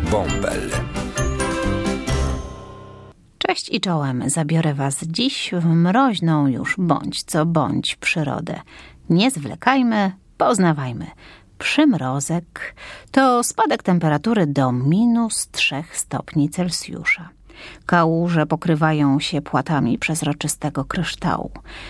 Bąbel. Cześć i czołem. Zabiorę Was dziś w mroźną już bądź co bądź przyrodę. Nie zwlekajmy, poznawajmy. Przymrozek to spadek temperatury do -3 stopni Celsjusza. Kałuże pokrywają się płatami przezroczystego kryształu.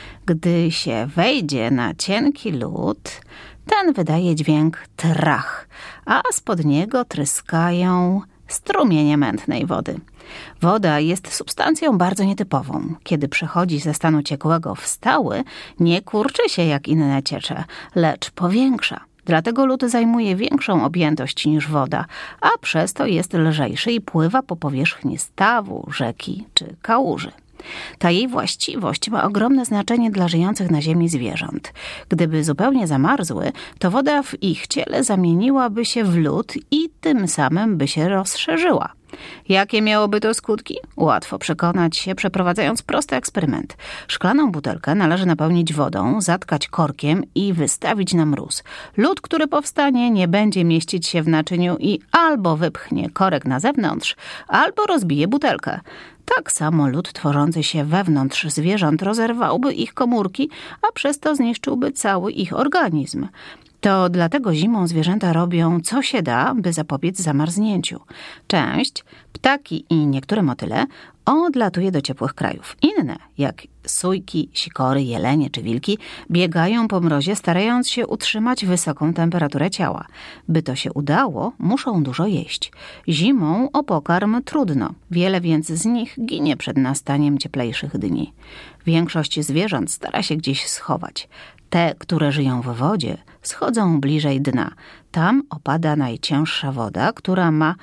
Gdy się wejdzie na cienki lód, ten wydaje dźwięk trach, a spod niego tryskają strumienie mętnej wody. Woda jest substancją bardzo nietypową. Kiedy przechodzi ze stanu ciekłego w stały, nie kurczy się jak inne ciecze, lecz powiększa. Dlatego lód zajmuje większą objętość niż woda, a przez to jest lżejszy i pływa po powierzchni stawu, rzeki czy kałuży. Ta jej właściwość ma ogromne znaczenie dla żyjących na ziemi zwierząt. Gdyby zupełnie zamarzły, to woda w ich ciele zamieniłaby się w lód i tym samym by się rozszerzyła. Jakie miałoby to skutki? Łatwo przekonać się, przeprowadzając prosty eksperyment. Szklaną butelkę należy napełnić wodą, zatkać korkiem i wystawić na mróz. Lód, który powstanie, nie będzie mieścić się w naczyniu i albo wypchnie korek na zewnątrz, albo rozbije butelkę. Tak samo lód tworzący się wewnątrz zwierząt rozerwałby ich komórki, a przez to zniszczyłby cały ich organizm. To dlatego zimą zwierzęta robią co się da, by zapobiec zamarznięciu. Część, ptaki i niektóre motyle, odlatuje do ciepłych krajów. Inne, jak sójki, sikory, jelenie czy wilki, biegają po mrozie, starając się utrzymać wysoką temperaturę ciała. By to się udało, muszą dużo jeść. Zimą o pokarm trudno. Wiele więc z nich ginie przed nastaniem cieplejszych dni. Większość zwierząt stara się gdzieś schować. Te, które żyją w wodzie, schodzą bliżej dna. Tam opada najcięższa woda, która ma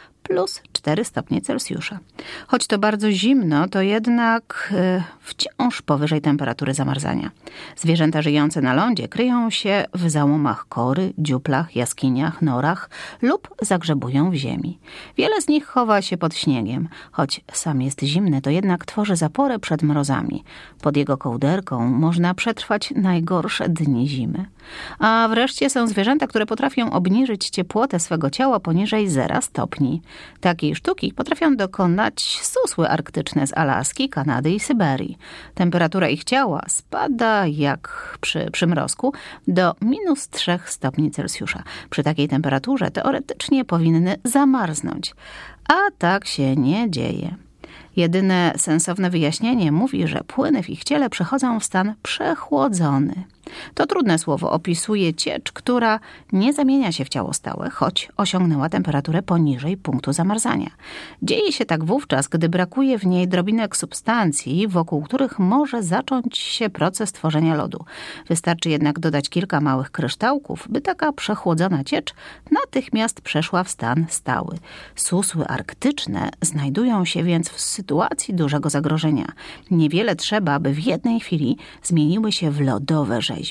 +4 stopnie Celsjusza. Choć to bardzo zimno, to jednak wciąż powyżej temperatury zamarzania. Zwierzęta żyjące na lądzie kryją się w załomach kory, dziuplach, jaskiniach, norach lub zagrzebują w ziemi. Wiele z nich chowa się pod śniegiem. Choć sam jest zimny, to jednak tworzy zaporę przed mrozami. Pod jego kołderką można przetrwać najgorsze dni zimy. A wreszcie są zwierzęta, które potrafią obniżyć ciepłotę swego ciała poniżej 0 stopni. Takiej sztuki potrafią dokonać susły arktyczne z Alaski, Kanady i Syberii. Temperatura ich ciała spada, jak przy przymrozku, do -3 stopni Celsjusza. Przy takiej temperaturze teoretycznie powinny zamarznąć, a tak się nie dzieje. Jedyne sensowne wyjaśnienie mówi, że płyny w ich ciele przechodzą w stan przechłodzony. To trudne słowo opisuje ciecz, która nie zamienia się w ciało stałe, choć osiągnęła temperaturę poniżej punktu zamarzania. Dzieje się tak wówczas, gdy brakuje w niej drobinek substancji, wokół których może zacząć się proces tworzenia lodu. Wystarczy jednak dodać kilka małych kryształków, by taka przechłodzona ciecz natychmiast przeszła w stan stały. Susły arktyczne znajdują się więc w sytuacji dużego zagrożenia. Niewiele trzeba, by w jednej chwili zmieniły się w lodowe rzeźby.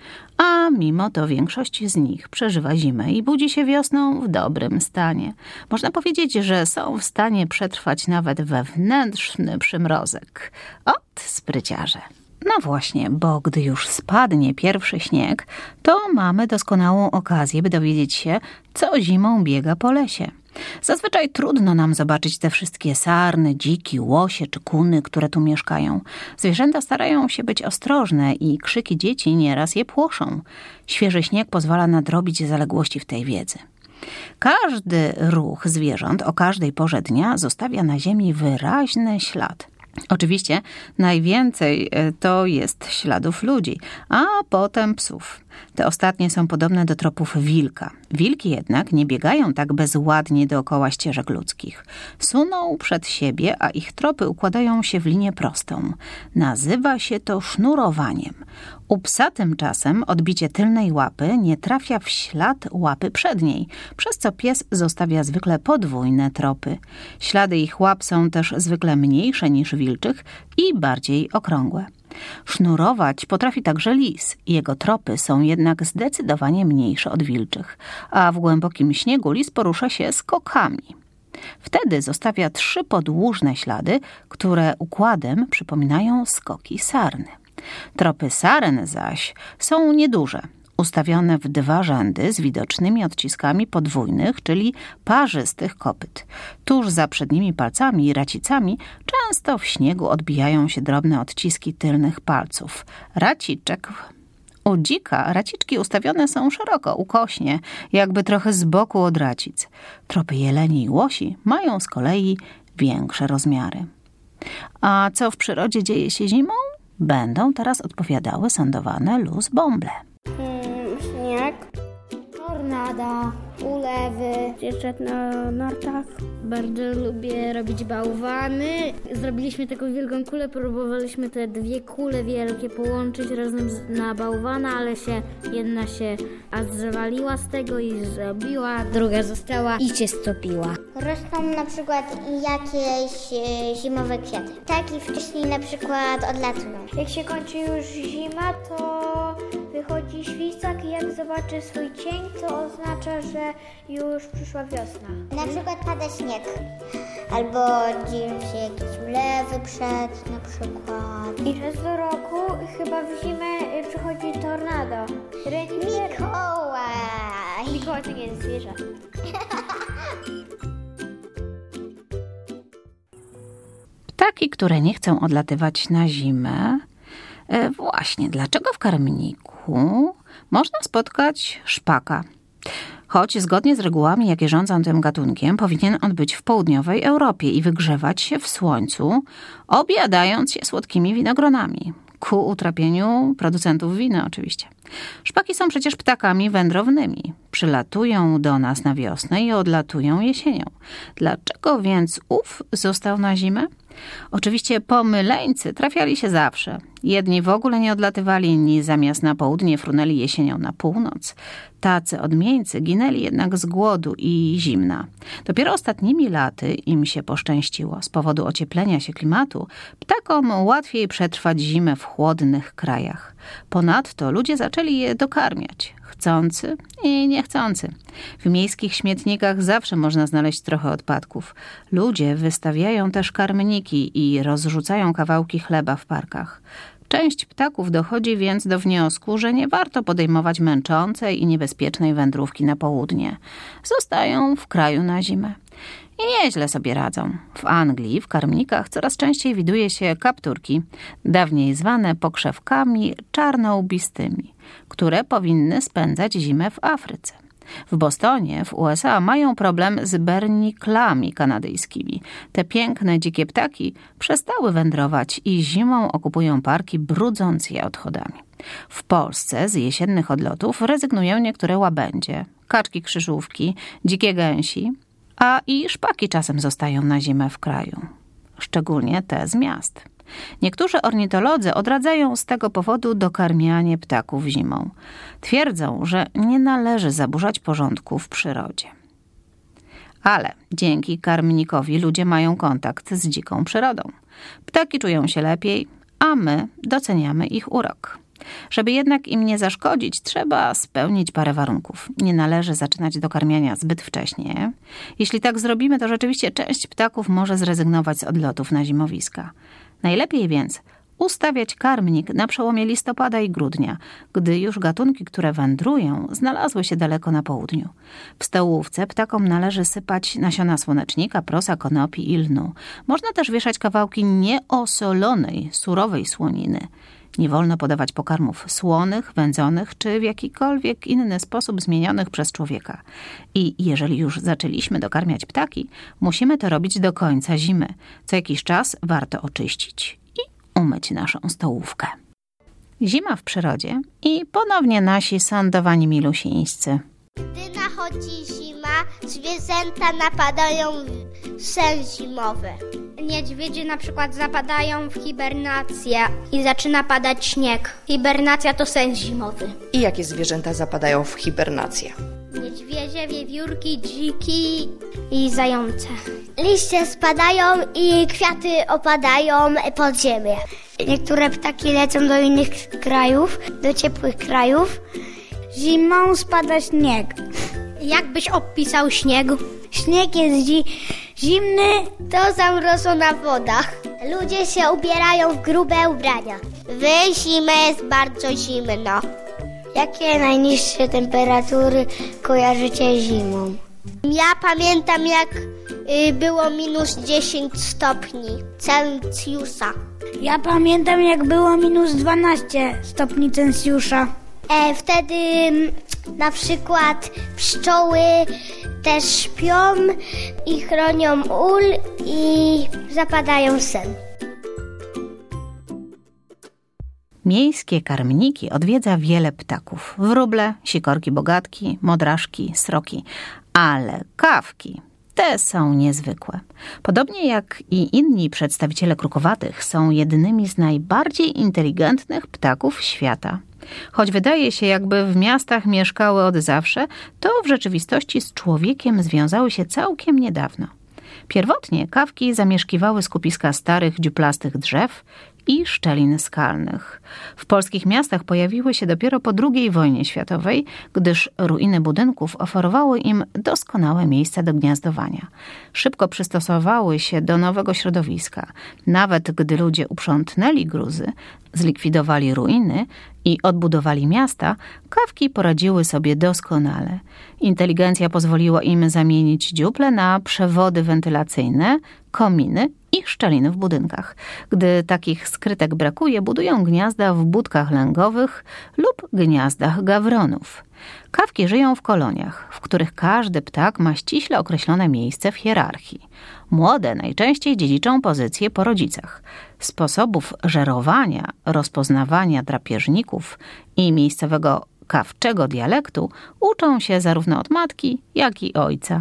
A mimo to większość z nich przeżywa zimę i budzi się wiosną w dobrym stanie. Można powiedzieć, że są w stanie przetrwać nawet wewnętrzny przymrozek. Ot, spryciarze! No właśnie, bo gdy już spadnie pierwszy śnieg, to mamy doskonałą okazję, by dowiedzieć się, co zimą biega po lesie. Zazwyczaj trudno nam zobaczyć te wszystkie sarny, dziki, łosie czy kuny, które tu mieszkają. Zwierzęta starają się być ostrożne i krzyki dzieci nieraz je płoszą. Świeży śnieg pozwala nadrobić zaległości w tej wiedzy. Każdy ruch zwierząt o każdej porze dnia zostawia na ziemi wyraźny ślad. Oczywiście najwięcej to jest śladów ludzi, a potem psów. Te ostatnie są podobne do tropów wilka. Wilki jednak nie biegają tak bezładnie dookoła ścieżek ludzkich. Suną przed siebie, a ich tropy układają się w linię prostą. Nazywa się to sznurowaniem. U psa tymczasem odbicie tylnej łapy nie trafia w ślad łapy przedniej, przez co pies zostawia zwykle podwójne tropy. Ślady ich łap są też zwykle mniejsze niż wilczych i bardziej okrągłe. Sznurować potrafi także lis. Jego tropy są jednak zdecydowanie mniejsze od wilczych, a w głębokim śniegu lis porusza się skokami. Wtedy zostawia 3 podłużne ślady, które układem przypominają skoki sarny. Tropy saren zaś są nieduże. ustawione w 2 rzędy z widocznymi odciskami podwójnych, czyli parzystych kopyt. Tuż za przednimi palcami i racicami często w śniegu odbijają się drobne odciski tylnych palców. Raciczek. U dzika raciczki ustawione są szeroko, ukośnie, jakby trochę z boku od racic. Tropy jeleni i łosi mają z kolei większe rozmiary. A co w przyrodzie dzieje się zimą? Będą teraz odpowiadały sądowane Luz Bąble. Śnieg, tornada, ulewy. Jeżdżę na nartach. Bardzo lubię robić bałwany. Zrobiliśmy taką wielką kulę, próbowaliśmy te 2 kule wielkie połączyć razem na bałwana, ale jedna się zawaliła z tego i zrobiła, druga została i się stopiła. Rosną na przykład jakieś zimowe kwiaty. Ptaki wcześniej na przykład odlatują. Jak się kończy już zima, to wychodzi świstak i jak zobaczy swój cień, to oznacza, że już przyszła wiosna. Na przykład pada śnieg. Albo dzieją się jakieś ulewy przed na przykład. I raz do roku chyba w zimę przychodzi tornado. Mikołaj! Mikołaj to nie jest zwierzę. Ptaki, które nie chcą odlatywać na zimę. Właśnie, dlaczego w karmniku można spotkać szpaka? Choć zgodnie z regułami, jakie rządzą tym gatunkiem, powinien on być w południowej Europie i wygrzewać się w słońcu, obiadając się słodkimi winogronami. Ku utrapieniu producentów wina oczywiście. Szpaki są przecież ptakami wędrownymi. Przylatują do nas na wiosnę i odlatują jesienią. Dlaczego więc ów został na zimę? Oczywiście pomyleńcy trafiali się zawsze. Jedni w ogóle nie odlatywali, inni zamiast na południe frunęli jesienią na północ. Tacy odmieńcy ginęli jednak z głodu i zimna. Dopiero ostatnimi laty im się poszczęściło. Z powodu ocieplenia się klimatu ptakom łatwiej przetrwać zimę w chłodnych krajach. Ponadto ludzie zaczęli je dokarmiać. Chcący i niechcący. W miejskich śmietnikach zawsze można znaleźć trochę odpadków. Ludzie wystawiają też karmniki i rozrzucają kawałki chleba w parkach. Część ptaków dochodzi więc do wniosku, że nie warto podejmować męczącej i niebezpiecznej wędrówki na południe. Zostają w kraju na zimę. I nieźle sobie radzą. W Anglii w karmnikach coraz częściej widuje się kapturki, dawniej zwane pokrzewkami czarnołbistymi, które powinny spędzać zimę w Afryce. W Bostonie, w USA, mają problem z berniklami kanadyjskimi. Te piękne, dzikie ptaki przestały wędrować i zimą okupują parki, brudząc je odchodami. W Polsce z jesiennych odlotów rezygnują niektóre łabędzie, kaczki krzyżówki, dzikie gęsi, a i szpaki czasem zostają na zimę w kraju. Szczególnie te z miast. Niektórzy ornitolodzy odradzają z tego powodu dokarmianie ptaków zimą. Twierdzą, że nie należy zaburzać porządku w przyrodzie. Ale dzięki karmnikowi ludzie mają kontakt z dziką przyrodą. Ptaki czują się lepiej, a my doceniamy ich urok. Żeby jednak im nie zaszkodzić, trzeba spełnić parę warunków. Nie należy zaczynać dokarmiania zbyt wcześnie. Jeśli tak zrobimy, to rzeczywiście część ptaków może zrezygnować z odlotów na zimowiska. Najlepiej więc ustawiać karmnik na przełomie listopada i grudnia, gdy już gatunki, które wędrują, znalazły się daleko na południu. W stołówce ptakom należy sypać nasiona słonecznika, prosa, konopi i lnu. Można też wieszać kawałki nieosolonej, surowej słoniny. Nie wolno podawać pokarmów słonych, wędzonych czy w jakikolwiek inny sposób zmienionych przez człowieka. I jeżeli już zaczęliśmy dokarmiać ptaki, musimy to robić do końca zimy. Co jakiś czas warto oczyścić i umyć naszą stołówkę. Zima w przyrodzie i ponownie nasi sądowani milusińscy. Gdy nachodzi zima, zwierzęta napadają w sen zimowy. Niedźwiedzie na przykład zapadają w hibernację i zaczyna padać śnieg. Hibernacja to sen zimowy. I jakie zwierzęta zapadają w hibernację? Niedźwiedzie, wiewiórki, dziki i zające. Liście spadają i kwiaty opadają pod ziemię. Niektóre ptaki lecą do innych krajów, do ciepłych krajów. Zimą spada śnieg. Jak byś opisał śnieg? Śnieg jest zimny, to zamrozą na wodach. Ludzie się ubierają w grube ubrania. W zimę jest bardzo zimno. Jakie najniższe temperatury kojarzycie zimą? Ja pamiętam, jak było minus 10 stopni Celsjusza. Ja pamiętam, jak było minus 12 stopni Celsjusza. Wtedy na przykład pszczoły też śpią i chronią ul i zapadają sen. Miejskie karmniki odwiedza wiele ptaków. Wróble, sikorki bogatki, modraszki, sroki. Ale kawki, te są niezwykłe. Podobnie jak i inni przedstawiciele krukowatych, są jednymi z najbardziej inteligentnych ptaków świata. Choć wydaje się, jakby w miastach mieszkały od zawsze, to w rzeczywistości z człowiekiem związały się całkiem niedawno. Pierwotnie kawki zamieszkiwały skupiska starych, dziuplastych drzew i szczelin skalnych. W polskich miastach pojawiły się dopiero po II wojnie światowej, gdyż ruiny budynków oferowały im doskonałe miejsca do gniazdowania. Szybko przystosowały się do nowego środowiska. Nawet gdy ludzie uprzątnęli gruzy, zlikwidowali ruiny i odbudowali miasta, kawki poradziły sobie doskonale. Inteligencja pozwoliła im zamienić dziuple na przewody wentylacyjne, kominy i szczeliny w budynkach. Gdy takich skrytek brakuje, budują gniazda w budkach lęgowych lub gniazdach gawronów. Kawki żyją w koloniach, w których każdy ptak ma ściśle określone miejsce w hierarchii. Młode najczęściej dziedziczą pozycję po rodzicach. Sposobów żerowania, rozpoznawania drapieżników i miejscowego kawczego dialektu uczą się zarówno od matki, jak i ojca,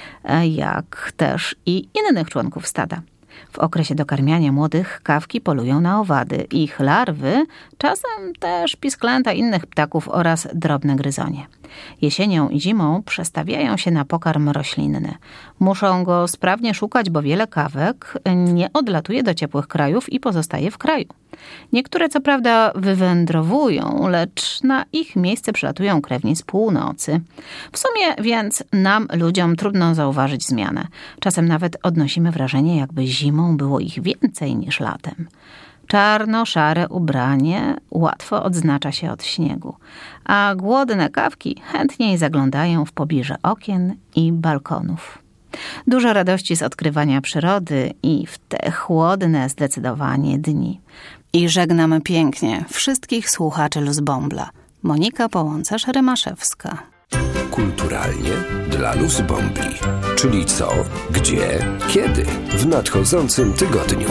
jak też i innych członków stada. W okresie dokarmiania młodych kawki polują na owady, ich larwy, czasem też pisklęta innych ptaków oraz drobne gryzonie. Jesienią i zimą przestawiają się na pokarm roślinny. Muszą go sprawnie szukać, bo wiele kawek nie odlatuje do ciepłych krajów i pozostaje w kraju. Niektóre co prawda wywędrowują, lecz na ich miejsce przylatują krewni z północy. W sumie więc nam, ludziom, trudno zauważyć zmianę. Czasem nawet odnosimy wrażenie, jakby zimą było ich więcej niż latem. Czarno-szare ubranie łatwo odznacza się od śniegu, a głodne kawki chętniej zaglądają w pobliże okien i balkonów. Dużo radości z odkrywania przyrody i w te chłodne zdecydowanie dni. I żegnamy pięknie wszystkich słuchaczy Luzbombla. Monika Połącarz-Rymaszewska. Kulturalnie dla Luzbombli. Czyli co, gdzie, kiedy w nadchodzącym tygodniu.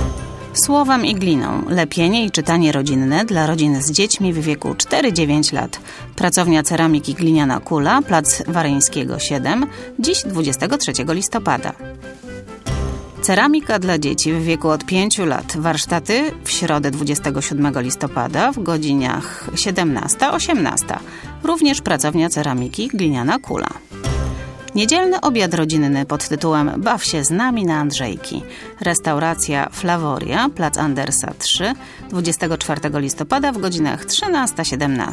Słowem i gliną. Lepienie i czytanie rodzinne dla rodzin z dziećmi w wieku 4-9 lat. Pracownia Ceramiki Gliniana Kula, Plac Waryńskiego 7, dziś 23 listopada. Ceramika dla dzieci w wieku od 5 lat. Warsztaty w środę 27 listopada w godzinach 17-18. Również pracownia Ceramiki Gliniana Kula. Niedzielny obiad rodzinny pod tytułem Baw się z nami na Andrzejki. Restauracja Flaworia, Plac Andersa 3, 24 listopada w godzinach 13-17.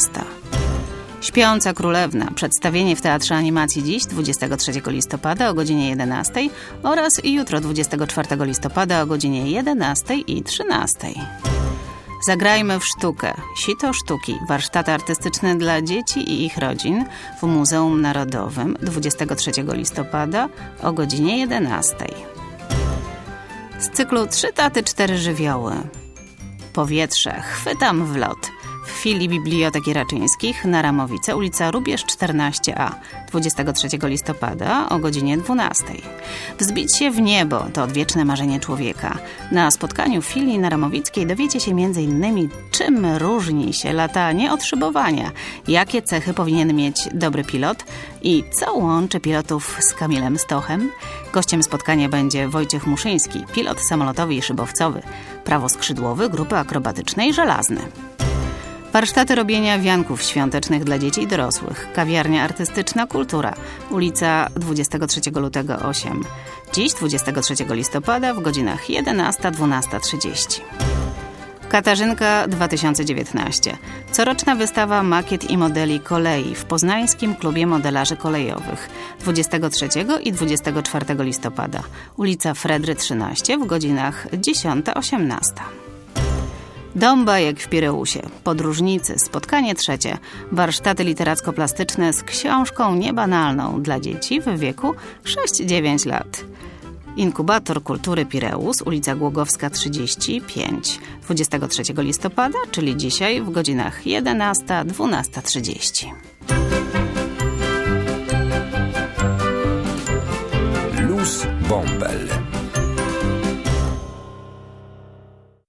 Śpiąca Królewna. Przedstawienie w Teatrze Animacji dziś, 23 listopada o godzinie 11 oraz jutro 24 listopada o godzinie 11 i 13. Zagrajmy w sztukę. Sito sztuki. Warsztaty artystyczne dla dzieci i ich rodzin w Muzeum Narodowym 23 listopada o godzinie 11. Z cyklu 3 taty, 4 żywioły. Powietrze. Chwytam w lot. W filii Biblioteki Raczyńskich na Ramowice, ulica Rubież 14a, 23 listopada o godzinie 12. Wzbić się w niebo to odwieczne marzenie człowieka. Na spotkaniu w filii na Ramowickiej dowiecie się m.in. czym różni się latanie od szybowania, jakie cechy powinien mieć dobry pilot i co łączy pilotów z Kamilem Stochem. Gościem spotkania będzie Wojciech Muszyński, pilot samolotowy i szybowcowy, prawoskrzydłowy grupy akrobatycznej Żelazny. Warsztaty robienia wianków świątecznych dla dzieci i dorosłych. Kawiarnia artystyczna Kultura. Ulica 23 lutego 8. Dziś 23 listopada w godzinach 11-12:30. Katarzynka 2019. Coroczna wystawa makiet i modeli kolei w Poznańskim Klubie Modelarzy Kolejowych 23 i 24 listopada. Ulica Fredry 13 w godzinach 10-18. Dom bajek w Pireusie, podróżnicy, spotkanie trzecie, warsztaty literacko-plastyczne z książką niebanalną dla dzieci w wieku 6-9 lat. Inkubator Kultury Pireus, ulica Głogowska 35, 23 listopada, czyli dzisiaj w godzinach 11-12:30.